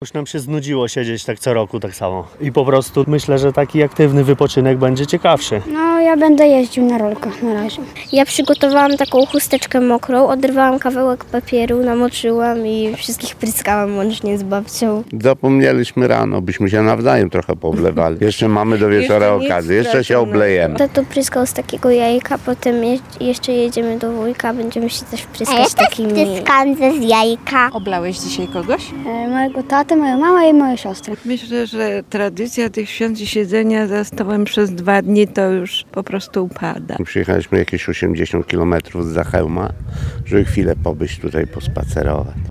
Już nam się znudziło siedzieć tak co roku tak samo. I po prostu myślę, że taki aktywny wypoczynek będzie ciekawszy. No, ja będę jeździł na rolkach na razie. Ja przygotowałam taką chusteczkę mokrą, oderwałam kawałek papieru, namoczyłam i wszystkich pryskałam łącznie z babcią. Zapomnieliśmy rano, byśmy się nawzajem trochę powlewali. Jeszcze mamy do wieczora okazję, jeszcze się oblejemy. Tato pryskał z takiego jajka, potem jeszcze jedziemy do wujka, będziemy się też pryskać takimi... Pryskance z jajka. Oblałeś dzisiaj kogoś? Mojego tatę, moją mamę i moją siostrę. Myślę, że tradycja tych świąt i siedzenia za stołem przez 2 dni to już po prostu upada. Przyjechaliśmy jakieś 80 km z Chełma, żeby chwilę pobyć tutaj, pospacerować.